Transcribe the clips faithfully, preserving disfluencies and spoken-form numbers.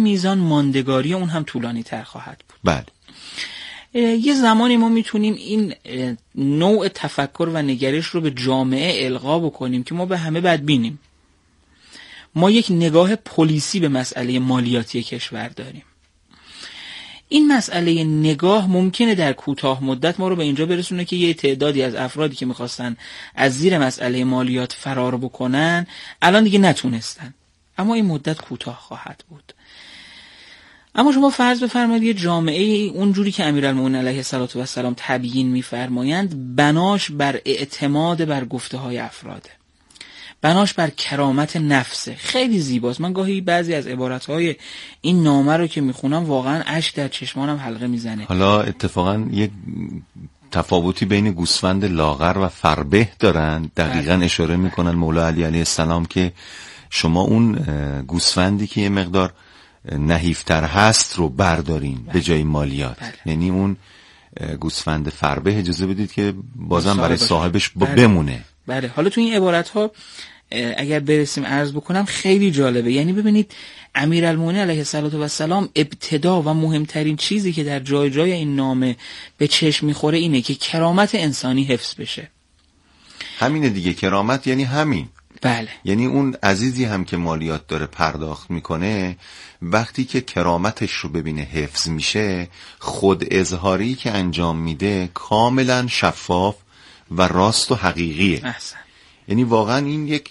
میزان ماندگاری اون هم طولانی تر خواهد بود. بله. یه زمانی ما میتونیم این نوع تفکر و نگرش رو به جامعه القا بکنیم که ما به همه بدبینیم. ما یک نگاه پلیسی به مسئله مالیاتی کشور داریم. این مسئله نگاه ممکنه در کوتاه مدت ما رو به اینجا برسونه که یه تعدادی از افرادی که میخواستن از زیر مسئله مالیات فرار بکنن الان دیگه نتونستن، اما این مدت کوتاه خواهد بود. اما شما فرض بفرمایید یه جامعه اونجوری که امیرالمومنین علیه السلام تبیین میفرمایند بناش بر اعتماد بر گفته های افراده، بناش بر کرامت نفسه. خیلی زیباست. من گاهی بعضی از عبارتهای این نامه رو که میخونم واقعا اشک در چشمانم حلقه میزنه. حالا اتفاقا یک تفاوتی بین گوسفند لاغر و فربه دارن، دقیقاً اشاره میکنن مولا علی علیه السلام که شما اون گوسفندی که یه مقدار نحیفتر هست رو بردارین به جای مالیات. بله. یعنی اون گوسفند فربه اجازه بدید که بازم برای صاحبش بله. بمونه. بله. حالا تو این عبارت ها اگر برسیم عرض بکنم خیلی جالبه. یعنی ببینید امیرالمومنین علیه السلام ابتدا و مهمترین چیزی که در جای جای این نامه به چشم میخوره اینه که کرامت انسانی حفظ بشه. همینه دیگه، کرامت یعنی همین. بله. یعنی اون عزیزی هم که مالیات داره پرداخت میکنه وقتی که کرامتش رو ببینه حفظ میشه، خود اظهاری که انجام میده کاملا شفاف و راست و حقیقیه. احسن. یعنی واقعا این یک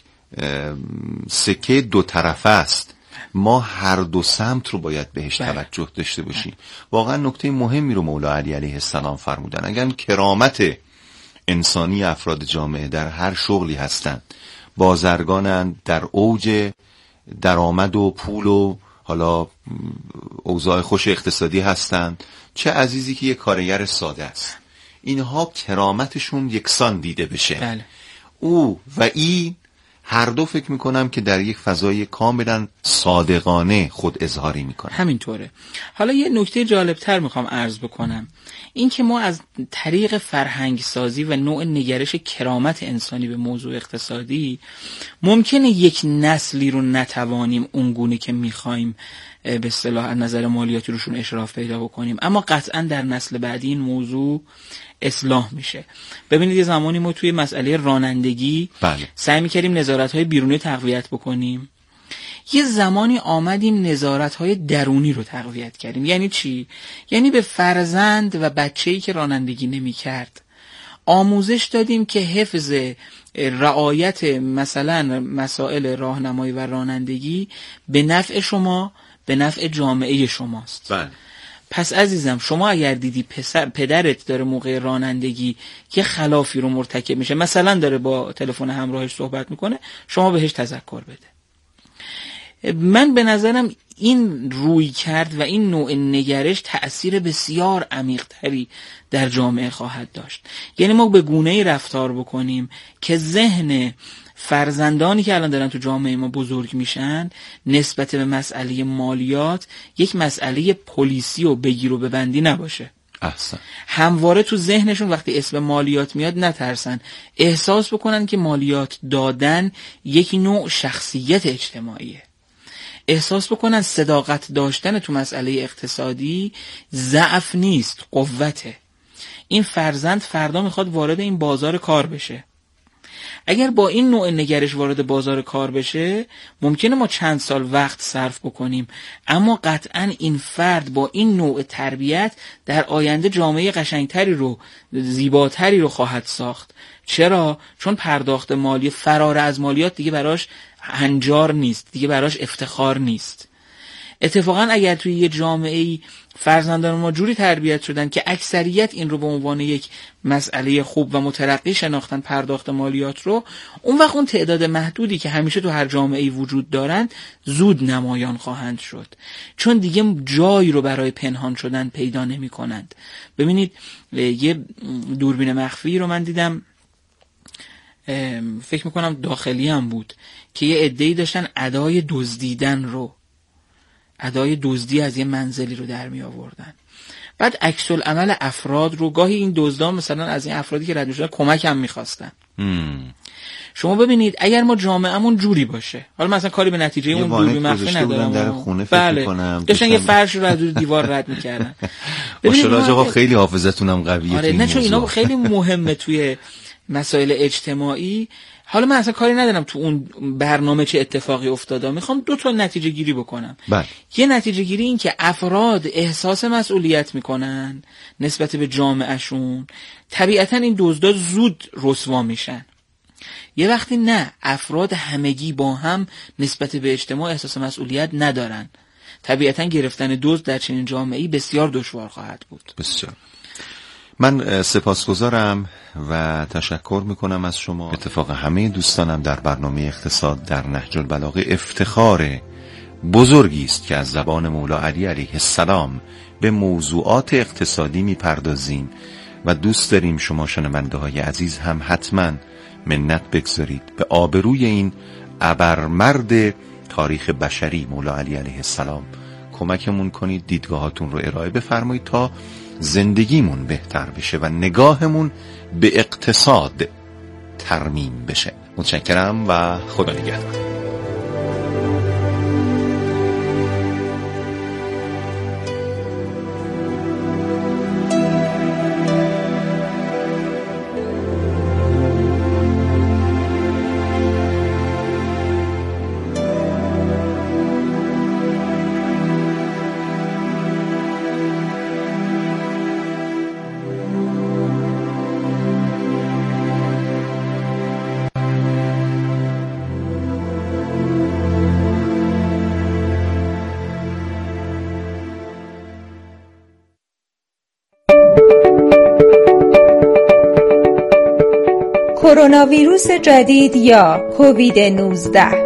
سکه دو طرفه است. ما هر دو سمت رو باید بهش بله. توجه داشته باشیم. بله. واقعا نکته مهمی رو مولا علی علیه السلام فرمودن. اگر کرامت انسانی افراد جامعه در هر شغلی هستند، بازرگانند، در اوج درآمد و پول و حالا اوضاع خوش اقتصادی هستند، چه عزیزی که یک کارگر ساده است، اینها کرامتشون یکسان دیده بشه. بله. او و این هر دو فکر میکنم که در یک فضای کاملا صادقانه خود اظهاری میکنن. همینطوره. حالا یه نکته جالبتر میخوام عرض بکنم، این که ما از طریق فرهنگ سازی و نوع نگرش کرامت انسانی به موضوع اقتصادی ممکنه یک نسلی رو نتوانیم اونگونه که میخوایم به اصطلاح از نظر مالیاتی روشون اشراف پیدا بکنیم، اما قطعا در نسل بعدی این موضوع اصلاح میشه. ببینید یه زمانی ما توی مسئله رانندگی بله. سعی میکردیم نظارت‌های بیرونی تقویت بکنیم، یه زمانی آمدیم نظارت‌های درونی رو تقویت کردیم. یعنی چی؟ یعنی به فرزند و بچه‌ای که رانندگی نمی‌کرد آموزش دادیم که حفظ رعایت مثلا مسائل راهنمایی و رانندگی به نفع شما، به نفع جامعه شماست. بله. پس عزیزم شما اگر دیدی پسر پدرت داره موقع رانندگی یه خلافی رو مرتکب میشه، مثلا داره با تلفن همراهش صحبت میکنه، شما بهش تذکر بده. من به نظرم این روی کرد و این نوع نگرش تأثیر بسیار عمیق‌تری در جامعه خواهد داشت. یعنی ما به گونه‌ای رفتار بکنیم که ذهن فرزندانی که الان دارن تو جامعه ما بزرگ میشن نسبت به مسئله مالیات یک مسئله پلیسی و بگیر و ببندی نباشه. احسن. همواره تو ذهنشون وقتی اسم مالیات میاد نترسن، احساس بکنن که مالیات دادن یک نوع شخصیت اجتماعیه، احساس بکنن صداقت داشتن تو مسئله اقتصادی ضعف نیست، قوته. این فرزند فردا میخواد وارد این بازار کار بشه. اگر با این نوع نگرش وارد بازار کار بشه ممکنه ما چند سال وقت صرف بکنیم، اما قطعا این فرد با این نوع تربیت در آینده جامعه قشنگتری رو، زیباتری رو خواهد ساخت. چرا؟ چون پرداخت مالی، فرار از مالیات دیگه براش هنجار نیست، دیگه براش افتخار نیست. اتفاقا اگر توی یه جامعه‌ای فرزندان ما جوری تربیت شدن که اکثریت این رو به عنوان یک مسئله خوب و مترقی شناختن، پرداخت مالیات رو، اون وقت اون تعداد محدودی که همیشه تو هر جامعه‌ای وجود دارند زود نمایان خواهند شد، چون دیگه جایی رو برای پنهان شدن پیدا نمی کنند. ببینید یه دوربین مخفی رو من دیدم، فکر میکنم داخلی هم بود، که یه عده‌ای داشتن ادای دزدیدن رو، ادای دزدی از یه منزلی رو در می آوردن. بعد عکس العمل افراد رو، گاهی این دزدان مثلا از این افرادی که رد میشدن کمک هم میخواستن. شما ببینید اگر ما جامعهمون جوری باشه، حالا مثلا کاری به نتیجه اون دوری مخفی ندارم، در خونه فکر بله. کنم داشتن یه فرش رو از دیوار رد میکردن. ماشاءالله آقا خیلی حافظتونم قویه. آره نه چون اینا خیلی مهمه توی مسائل اجتماعی. حالا من اصلا کاری ندارم تو اون برنامه چه اتفاقی افتاده، میخوام دو تا نتیجه گیری بکنم. بله. یه نتیجه گیری این که افراد احساس مسئولیت میکنن نسبت به جامعهشون، طبیعتا این دزدا زود رسوا میشن. یه وقتی نه، افراد همگی با هم نسبت به اجتماع احساس مسئولیت ندارن، طبیعتا گرفتن دزد در چنین جامعه‌ای بسیار دشوار خواهد بود. بسیار. من سپاسگزارم و تشکر میکنم از شما. اتفاق همه دوستانم در برنامه اقتصاد در نهج البلاغه افتخار بزرگی است که از زبان مولا علی علیه السلام به موضوعات اقتصادی میپردازیم و دوست داریم شما شنونده های عزیز هم حتما منت بگذارید به آبروی این ابرمرد تاریخ بشری مولا علی علیه السلام کمکمون کنید، دیدگاهاتون رو ارائه بفرمایید تا زندگیمون بهتر بشه و نگاهمون به اقتصاد ترمیم بشه. متشکرم و خدا نگهدار. کرونا ویروس جدید یا کووید نوزده.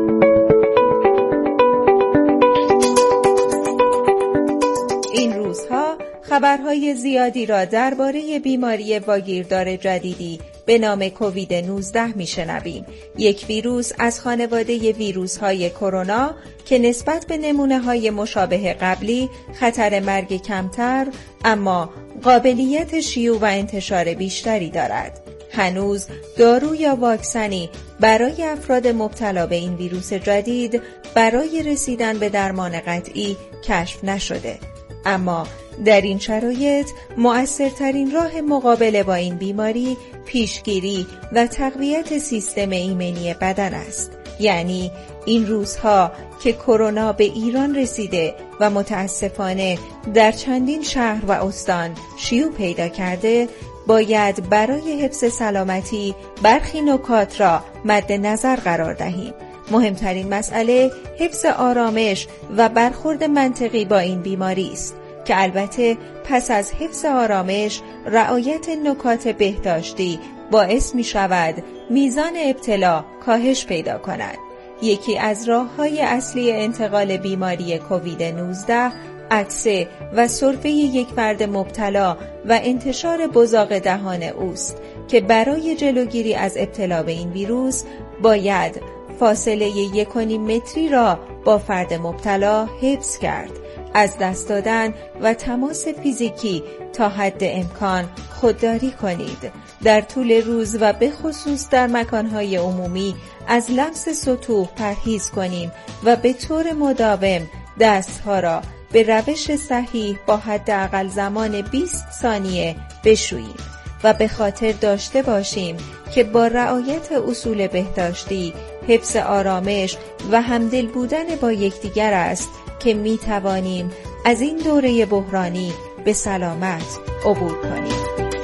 این روزها خبرهای زیادی را درباره بیماری واگیردار جدیدی به نام کووید نوزده میشنویم. یک ویروس از خانواده ویروس‌های کرونا که نسبت به نمونه‌های مشابه قبلی خطر مرگ کمتر اما قابلیت شیوع و انتشار بیشتری دارد. هنوز دارو یا واکسنی برای افراد مبتلا به این ویروس جدید برای رسیدن به درمان قطعی کشف نشده. اما در این شرایط مؤثرترین راه مقابله با این بیماری پیشگیری و تقویت سیستم ایمنی بدن است. یعنی این روزها که کرونا به ایران رسیده و متاسفانه در چندین شهر و استان شیوع پیدا کرده، باید برای حفظ سلامتی برخی نکات را مد نظر قرار دهیم. مهمترین مسئله حفظ آرامش و برخورد منطقی با این بیماری است که البته پس از حفظ آرامش رعایت نکات بهداشتی باعث می شود میزان ابتلا کاهش پیدا کند. یکی از راه‌های اصلی انتقال بیماری کووید نوزده عطسه و سرفه یک فرد مبتلا و انتشار بزاق دهان اوست که برای جلوگیری از ابتلا به این ویروس باید فاصله یک و نیم متری را با فرد مبتلا حفظ کرد. از دست دادن و تماس فیزیکی تا حد امکان خودداری کنید. در طول روز و به خصوص در مکانهای عمومی از لمس سطوح پرهیز کنیم و به طور مداوم دستها را به روش صحیح با حداقل زمان بیست ثانیه بشوییم و به خاطر داشته باشیم که با رعایت اصول بهداشتی حفظ آرامش و همدل بودن با یکدیگر است که می توانیم از این دوره بحرانی به سلامت عبور کنیم.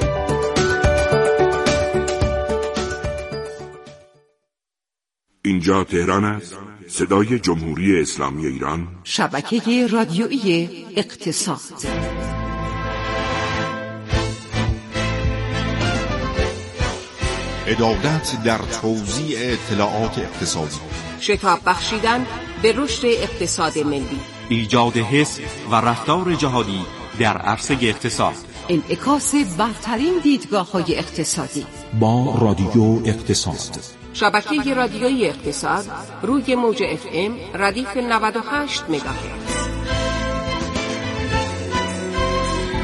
اینجا تهران است، صدای جمهوری اسلامی ایران، شبکه رادیویی اقتصاد. عدالت در توزیع اطلاعات اقتصادی، شتاب بخشیدن به رشد اقتصاد ملی، ایجاد حس و رفتار جهادی در عرصه اقتصاد، انعکاس برترین دیدگاه‌های اقتصادی با رادیو اقتصاد. شبکه رادیویی اقتصاد روی موج اف ام ردیف نود و هشت مگاهرتز.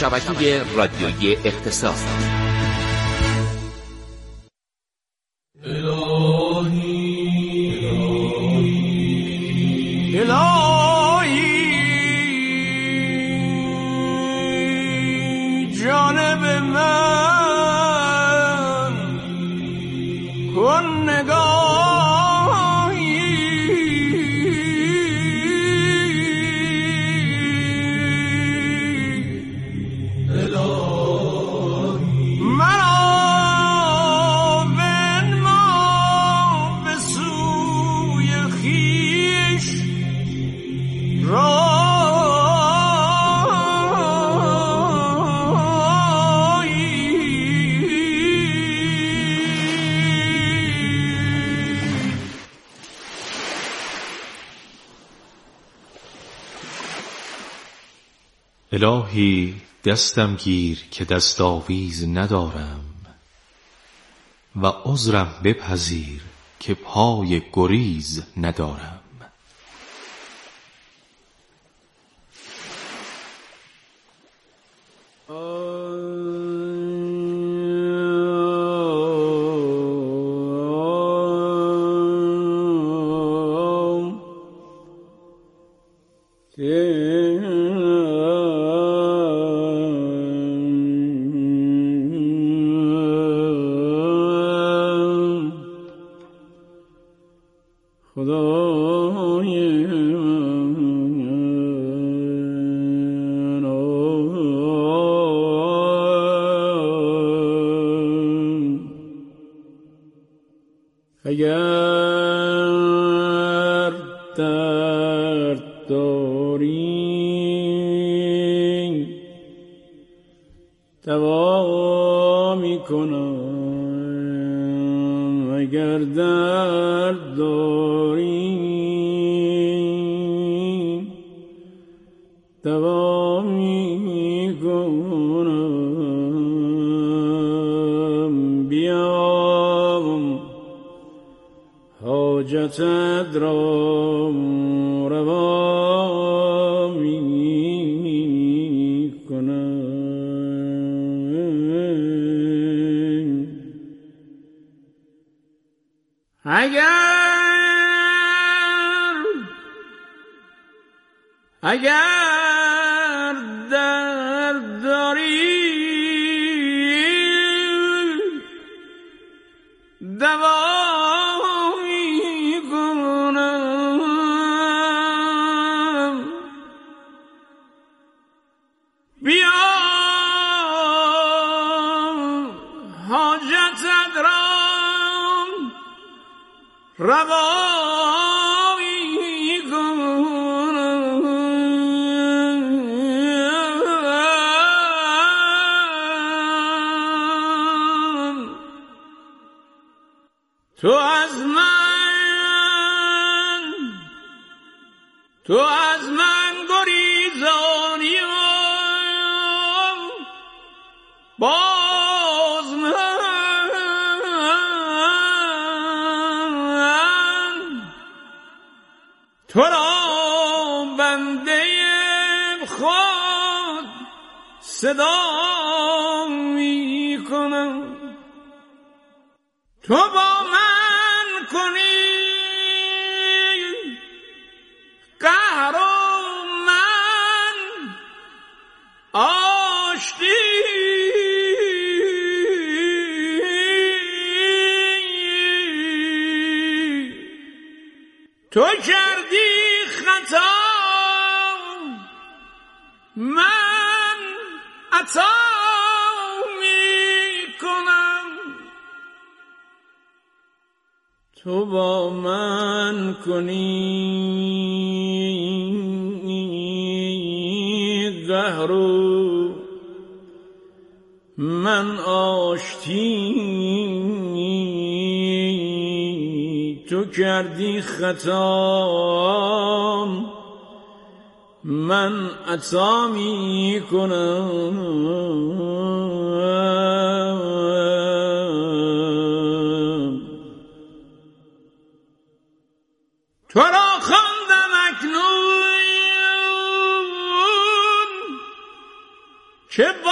شبکه رادیویی اقتصاد. جانب من کن نگاهی، مرا بنما به سوی خویش را الهی دستم گیر که دستاویز ندارم و عذرم بپذیر که پای گریز ندارم. اگر درد داری دوا می کنم، اگر درد داری دوا می کنم. بیا حاجتت را روا می کنم. اگر اگر درد داری دوا روا می کنم. تو از من تو از من گریزانی باز من تو را بنده خود صدا می کنم. تو با من کنی قهر و من آشتی، تو کردی خطا من عطا می کنم. تو با من کنی قهر و من آشتی، تو کردی خطا من عطا می کنم. تو را خواندم اکنون که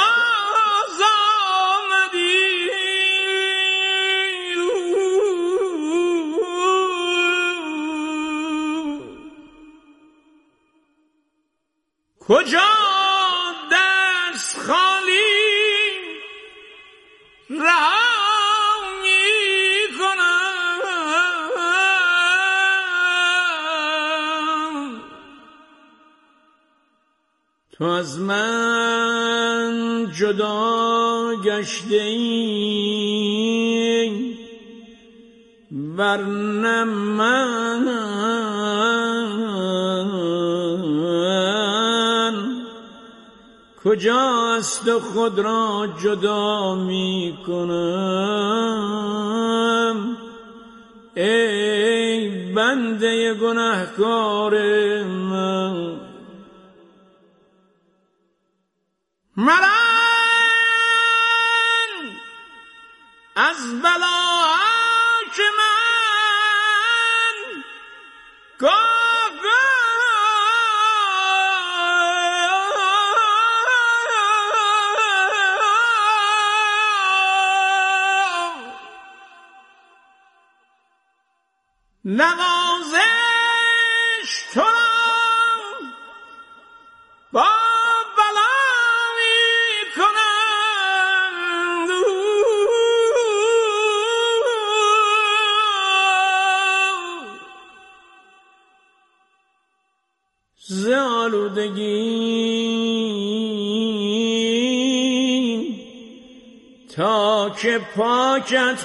کجا دست خالی رها میکنم. تو از من جدا گشته ای ورنه من کجا از تو خود را جدا می کنم. ای بنده گناهکار من، من از بلا که من گاه نوازش تو با بلا می کنند. ز آلودگی تا که پاکت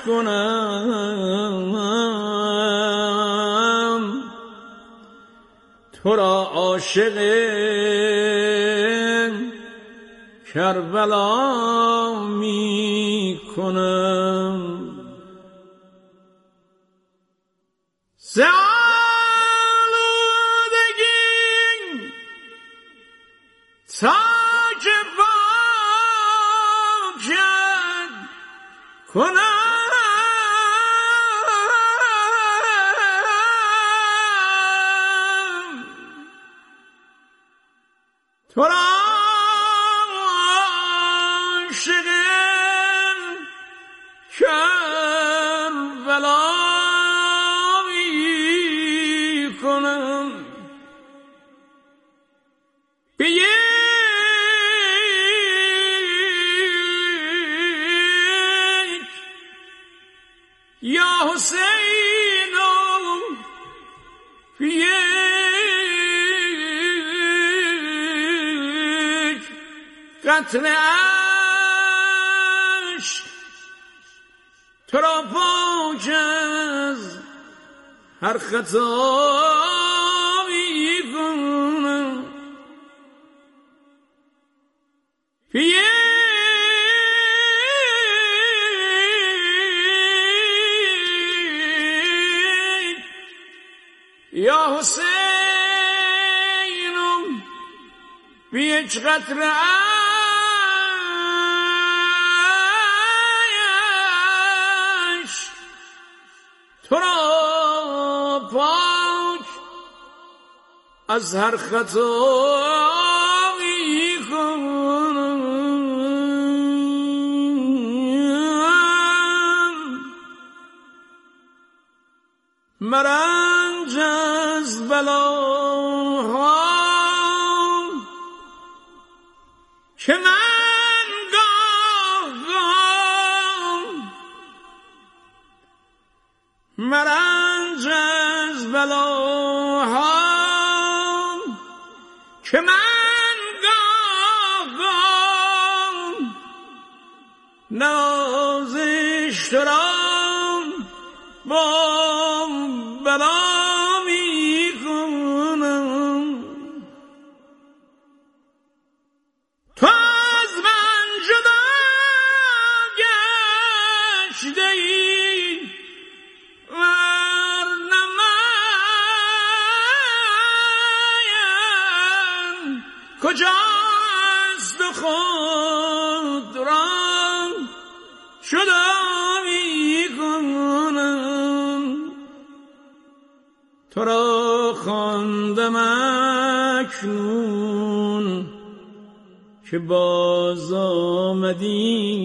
کنم تو را عاشق کربلا می کنم. ز آلودگی تا که پاکت کنم تو را عاشق کربلا می کنم. بیه یا حسین یک قطره اشک تو را پاک از هر خطا می کنم. یا حسینم به یک قطره اشک تو را پاک از هر خطا می کنم. مرنج از بلاها که من گاه گاه مرنج از بلاها که من گاه گاه نازش تو را با بلا می کنم. تو از من جدا گشته ای ورنه من کجا از تو خود را جدا می کنم. تو را خواندم اکنون که باز آمدی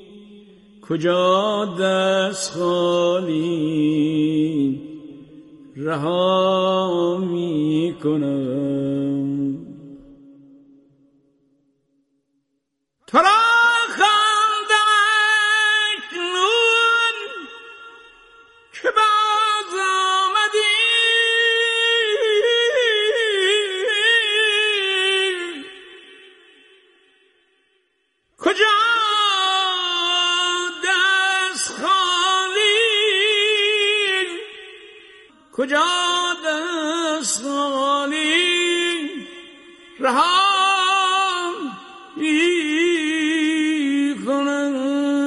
کجا دست خالی رها می کنم. تو را خواندم اکنون که باز آمدی، کجا دست خالی، کجا دست خالی رها می کنم.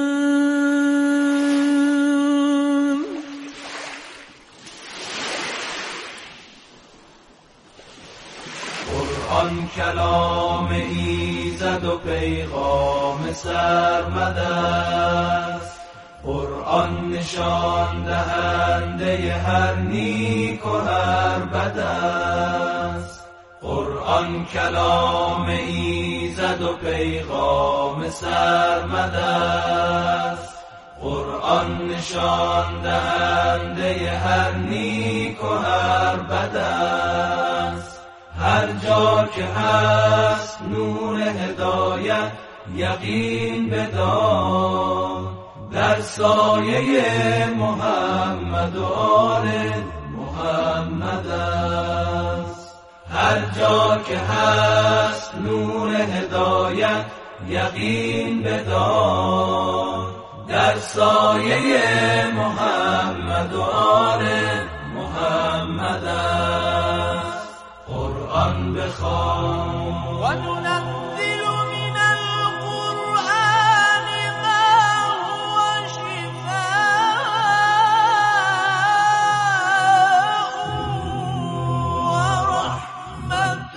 قرآن کلام ایزد و پیغام سرمد است، قرآن نشان دهنده هر نیک و هر بد است. قرآن کلام ایزد و پیغام سرمد است، قرآن نشان دهنده هر نیک و هر بد است. هر جا که هست نور هدایت یقین بدار، در سایه محمد و آل محمد است. هر جا که هست نور هدایت یقین بدار، در سایه محمد و آل محمد است. قرآن بخوان و ننزل من القرآن ما هو شفاء و رحمة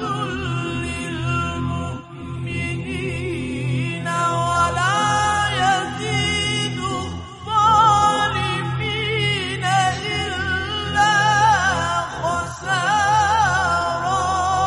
للمؤمنین ولا یزید الظالمین إلا خسارا.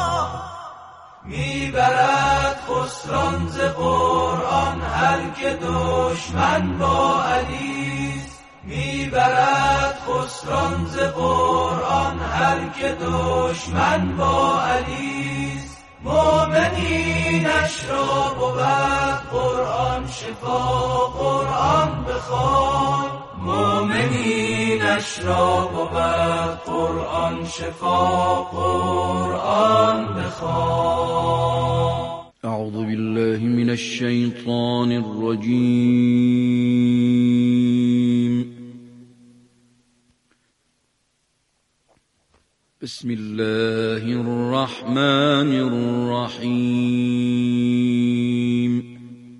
میبرد خسران ز قرآن هر که دشمن با علیست، میبرد خسران ز قرآن هر که دشمن با علیست. مؤمنینش را بود قرآن شفا، قرآن بخوان. مؤمنینش را بود قرآن شفا، قرآن بخوان. اعوذ بالله من الشیطان الرجیم. بسم الله الرحمن الرحیم.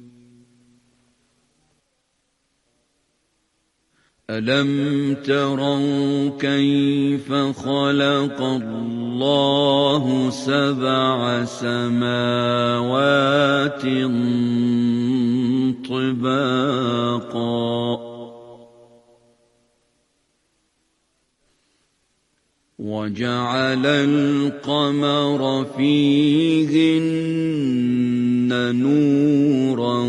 ألم تروا كيف خلق الله سبع سماوات طباقا وجعل القمر فيهن نورا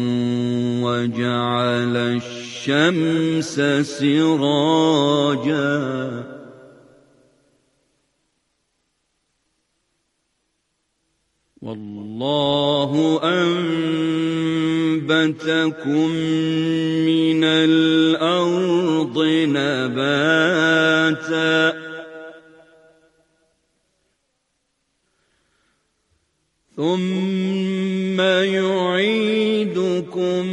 وجعل الشمس سراجا والله أنبتكم من الأرض نباتا ثم يعيدكم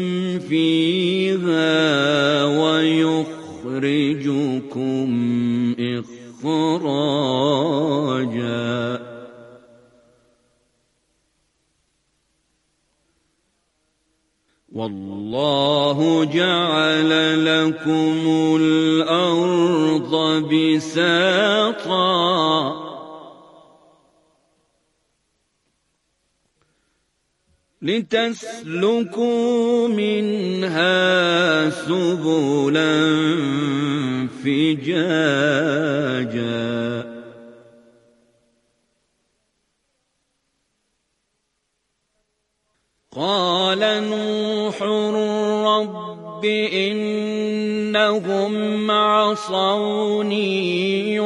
فيها ويخرجكم إخراجا والله جعل لكم الأرض بساطا لتسلكوا منها سبلا فجاجا قال نوح رب رب إنهم عصوني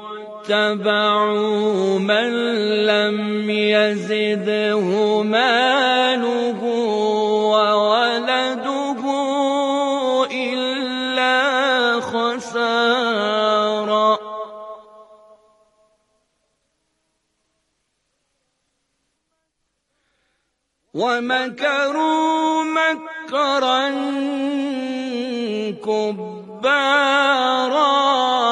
واتبعوا من لم يزده ماله وولده إلا خسارا ومكروا مكرا كبارا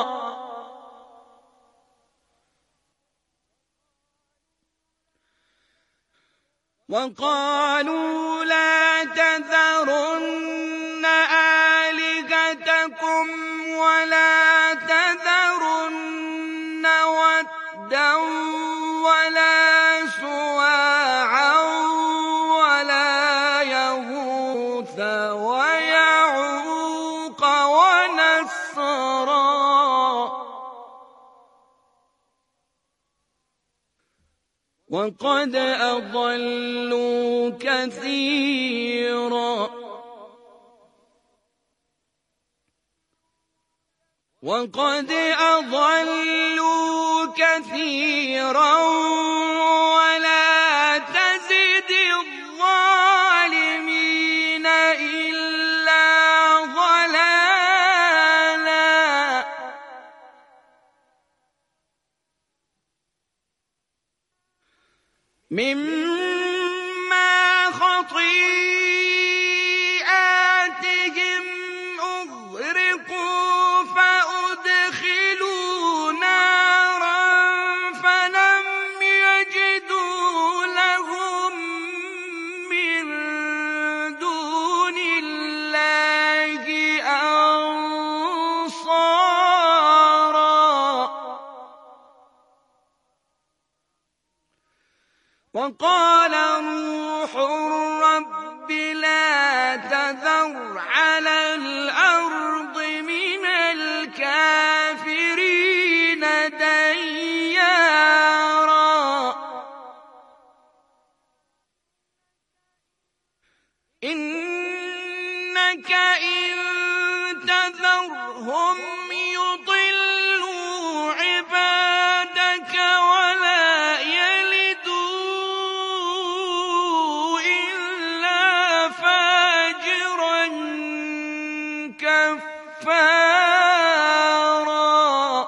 وقالوا لا تذرن آلهتكم ولا تذرن ودا ولا سواعا ولا يغوث ويعوق ونسرا وقد أضلوا كثيرا وقد أضلوا كثيرا ولا تزد الظالمين إلا ضلالا مما خطيئاتهم أغرقوا فأدخلوا نارا فلم يجدوا لهم من دون الله أنصارا وقال روح الرب لا تذر على الأرض من الكافرين ديارا إنك إن تذرهم يضلوا عبادك ولا يلدوا إلا فاجرا كفارا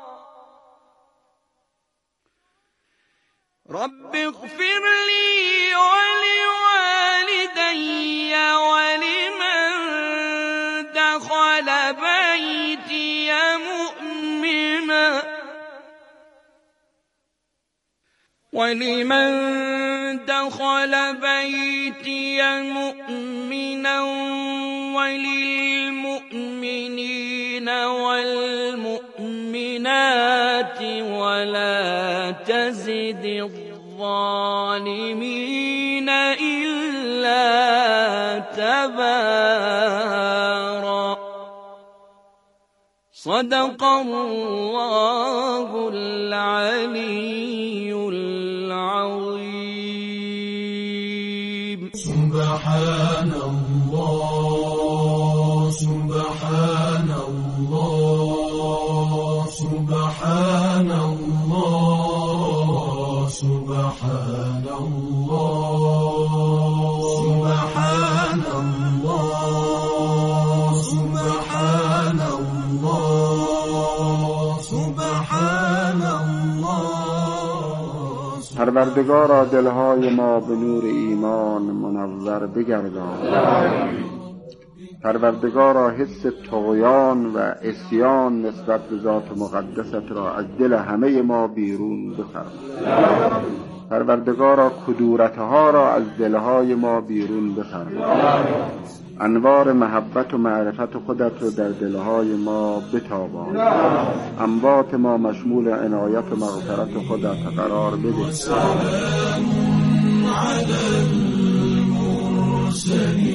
رب اغفر لي ولوالدي ولمن دخل بيتي مؤمنا ولمن دخل بيتي مؤمنا وللمؤمنين والمؤمنات ولا تزد الظالمين إلا تبارا صدق الله العلي العظيم سبحان الله سبحان الله سبحان الله سبحان الله سبحان الله سبحان الله سبحان الله پروردگارا دلهای ما به نور ایمان منور بگردان. پروردگارا حس طغیان و عصیان نسبت به ذات مقدست را از دل همه ما بیرون بفرما. پروردگارا کدورتها را از دلهای ما بیرون بفرما. انوار محبت و معرفت خودت را در دلهای ما بتابان. اموات ما مشمول عنایت و مغفرت خودت قرار بده. سلام علی المرسلین.